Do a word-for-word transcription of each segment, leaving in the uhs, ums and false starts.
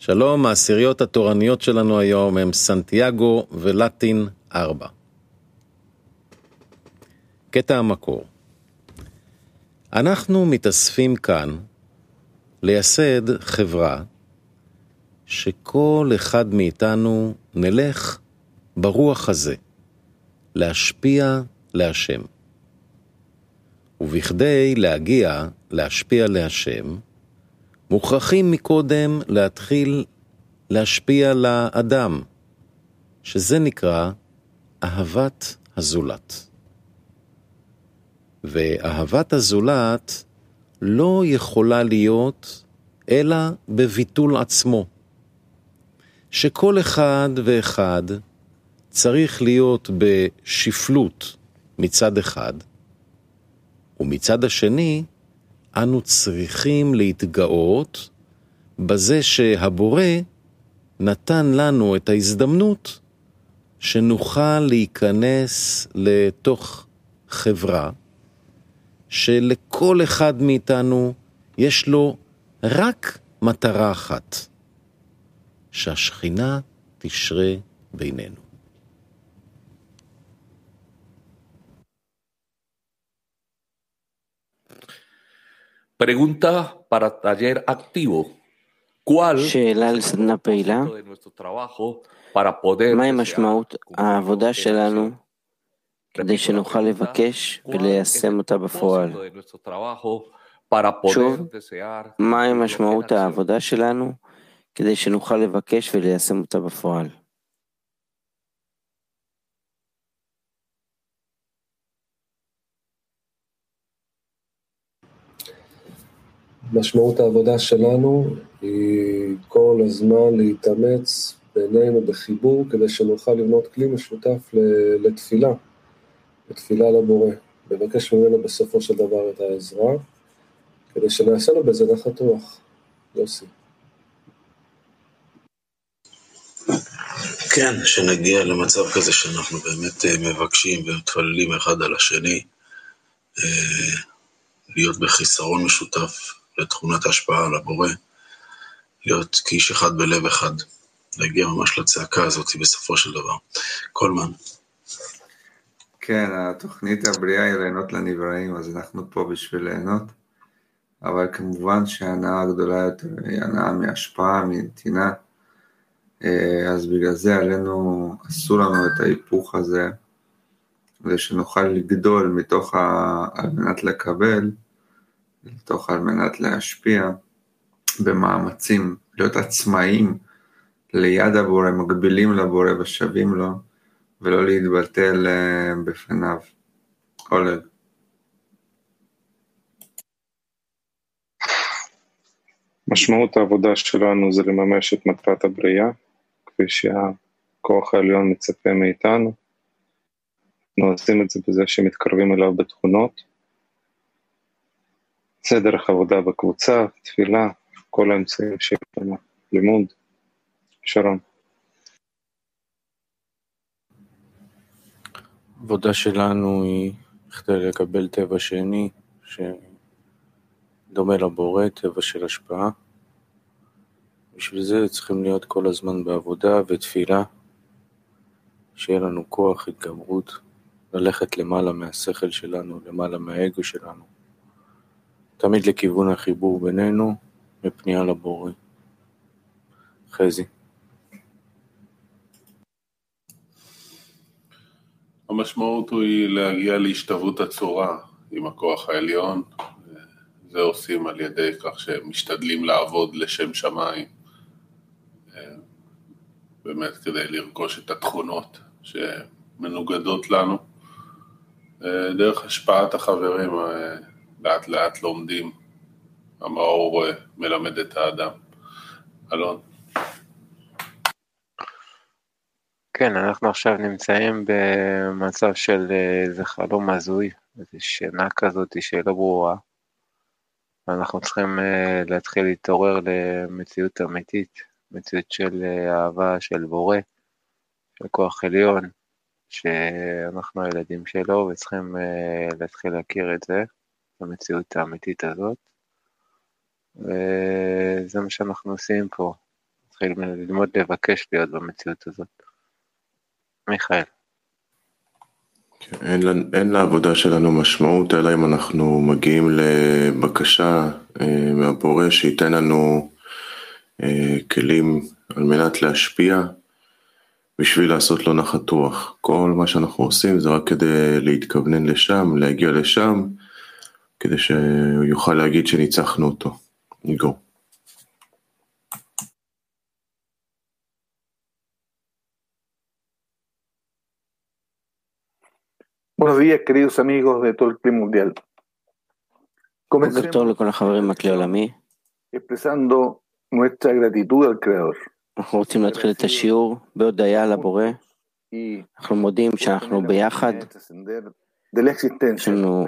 שלום, העשיריות התורניות שלנו היום הם סנטיאגו ולטין ארבע. קטע המקור. אנחנו מתאספים כאן לייסד חברה שכל אחד מאיתנו נלך ברוח הזה, להשפיע להשם. ובכדי להגיע להשפיע להשם, מוכרחים מקודם להתחיל להשפיע לאדם, שזה נקרא אהבת הזולת. ואהבת הזולת לא יכולה להיות אלא בביטול עצמו, שכל אחד ואחד צריך להיות בשפלות מצד אחד, ומצד השני אנו צריכים להתגאות בזה שהבורא נתן לנו את ההזדמנות שנוכל להיכנס לתוך חברה שלכל אחד מאיתנו יש לו רק מטרה אחת, שהשכינה תשרה בינינו. Pregunta para taller activo. ¿Cuál שאלה לסדנה פעילה? מהי משמעות העבודה שלנו כדי שנוכל לבקש וליישם אותה בפועל? שוב, מהי משמעות העבודה שלנו כדי שנוכל לבקש וליישם אותה בפועל? משמעות העבודה שלנו היא כל הזמן להתאמץ בינינו בחיבור, כדי שנוכל לבנות כלי משותף לתפילה, לתפילה לבורא. לבקש ממנו בסופו של דבר את העזרה, כדי שנעשה לו בזה נחת רוח. יוסי. כן, שנגיע למצב כזה שאנחנו באמת מבקשים ומתפללים אחד על השני, להיות בחיסרון משותף לתכונת ההשפעה על הבורא, להיות כאיש אחד בלב אחד, להגיע ממש לצעקה הזאת בסופו של דבר. קולמן. כן, התוכנית הבריאה היא ליהנות לנבראים, אז אנחנו פה בשביל ליהנות, אבל כמובן שההנאה הגדולה יותר היא הנאה מהשפעה, מנתינה, אז בגלל זה עלינו, אסור לנו את ההיפוך הזה, ושנוכל לגדול מתוך ה... על מנת לקבל, לתוך על מנת להשפיע במאמצים, להיות עצמאים ליד הבורא, מגבילים לבורא ושווים לו, ולא להתבטל בפניו. אולג. משמעות העבודה שלנו זה לממש את מטרת הבריאה, כפי שהכוח העליון מצפה מאיתנו. אנחנו עושים את זה בזה שמתקרבים אליו בתכונות, זה דרך עבודה בקבוצה, תפילה, כל האמצעים שלנו, לימוד. שרון. העבודה שלנו היא כדי לקבל טבע שני, שדומה לבורא, טבע של השפעה. בשביל זה צריכים להיות כל הזמן בעבודה ותפילה, שיהיה לנו כוח, התגברות, ללכת למעלה מהשכל שלנו, למעלה מהאגו שלנו. תמיד לכיוון החיבור בינינו, מפנייה לבורא. חזי. המשמעות היא להגיע להשתוות הצורה עם הכוח העליון. זה עושים על ידי כך שהם משתדלים לעבוד לשם שמיים. באמת כדי לרכוש את התכונות שמנוגדות לנו. דרך השפעת החברים לאט לאט לומדים. המאור מלמד את האדם. אלון. כן, אנחנו עכשיו נמצאים במצב של איזה חלום הזוי, איזו שינה כזאת שלא ברורה. אנחנו צריכים להתחיל להתעורר למציאות אמיתית, מציאות של אהבה, של בורא, של כוח עליון, שאנחנו הילדים שלו וצריכים להתחיל להכיר את זה, המציאות האמיתית הזאת. וזה מה שאנחנו עושים פה. נתחיל ללמוד לבקש להיות במציאות הזאת. מיכאל. אין, אין לעבודה שלנו משמעות, אלא אם אנחנו מגיעים לבקשה אה, מהבורא שייתן לנו אה, כלים על מנת להשפיע בשביל לעשות לו נחת רוח. כל מה שאנחנו עושים זה רק כדי להתכוונן לשם, להגיע לשם, כדי שהוא יוכל להגיד שניצחנו אותו. ניגו. Buenos días, queridos amigos de todo el Club Mundial. בוקר טוב לכל החברים מהכלי העולמי. Expresando nuestra gratitud al Creador. אנחנו רוצים להתחיל את השיעור בהודיה לבורא. אנחנו מודים שאנחנו ביחד. יש לנו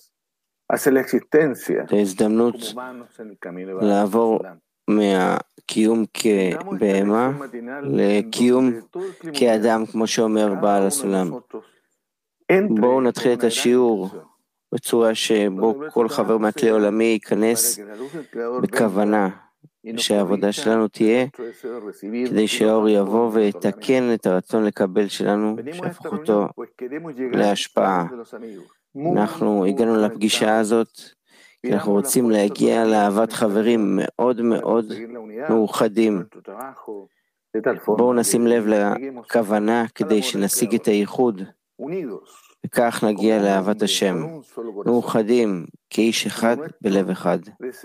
את ההזדמנות לעבור מהקיום כבהמה לקיום כאדם, כמו שאומר בעל הסולם. בואו נתחיל את השיעור בצורה שבו כל חבר מהכלי העולמי ייכנס בכוונה שהעבודה שלנו תהיה כדי שהאור יבוא ויתקן את הרצון לקבל שלנו, שהפוך אותו להשפעה. אנחנו הגענו לפגישה הזאת כי אנחנו רוצים להגיע לאהבת חברים מאוד מאוד מאוחדים. בואו נשים לב לכוונה כדי שנשיג את הייחוד, וכך נגיע לאהבת השם, מאוחדים כאיש אחד בלב אחד.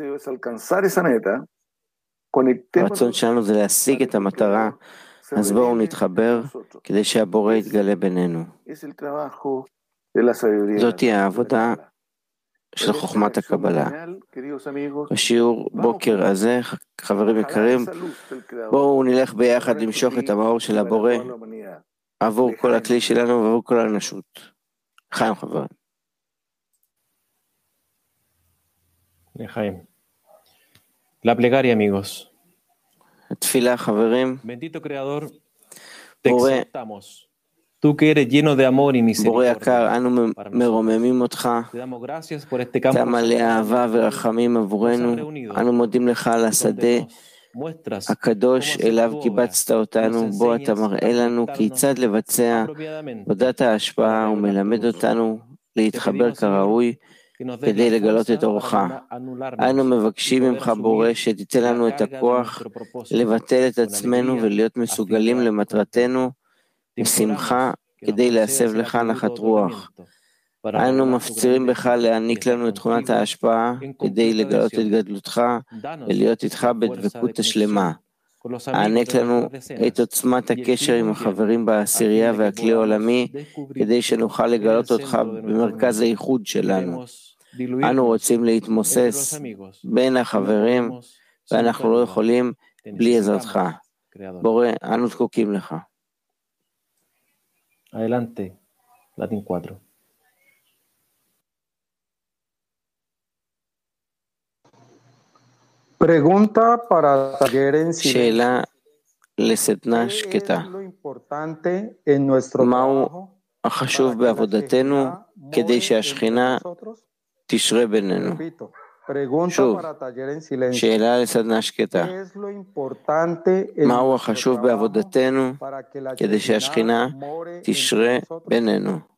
הרצון שלנו זה להשיג את המטרה, אז בואו נתחבר כדי שהבורא יתגלה בינינו. זאת היא העבודה של חוכמת הקבלה. בשיעור בוקר הזה, חברים יקרים, בואו נלך ביחד למשוך את המאור של הבורא עבור כל הכלי שלנו ועבור כל האנושות. חיים חברים. לחיים. La plegaria, amigos. התפילה, חברים. Bendito creador, te exaltamos. Tú que eres lleno de amor y misericordia. בורא יקר, אנו מרוממים אותך. אתה מלא אהבה ורחמים עבורנו. אנו מודים לך על השדה הקדוש אליו קיבצת אותנו, בו אתה מראה לנו כיצד לבצע עבודת ההשפעה ומלמד אותנו להתחבר כראוי כדי לגלות את אורך. אנו מבקשים ממך בורא שתיתן לנו את הכוח לבטל את עצמנו ולהיות מסוגלים למטרתנו בשמחה כדי להסב לך נחת רוח. אנו מפצירים בך להעניק לנו את תכונת ההשפעה כדי לגלות את גדלותך ולהיות איתך בדבקות השלמה. הענק לנו את עוצמת הקשר עם החברים בעשירייה והכלי העולמי כדי שנוכל לגלות אותך במרכז הייחוד שלנו. אנו רוצים להתמוסס בין החברים ואנחנו לא יכולים בלי עזרתך. בורא, אנו זקוקים לך. Adelante, Latin cuatro. Pregunta para taller en silencio. שאלה לסדנה שקטה. מהו החשוב בעבודתנו כדי שהשכינה תשרה בינינו? שוב, שאלה לסדנה שקטה. מהו החשוב בעבודתנו כדי שהשכינה תשרה בינינו?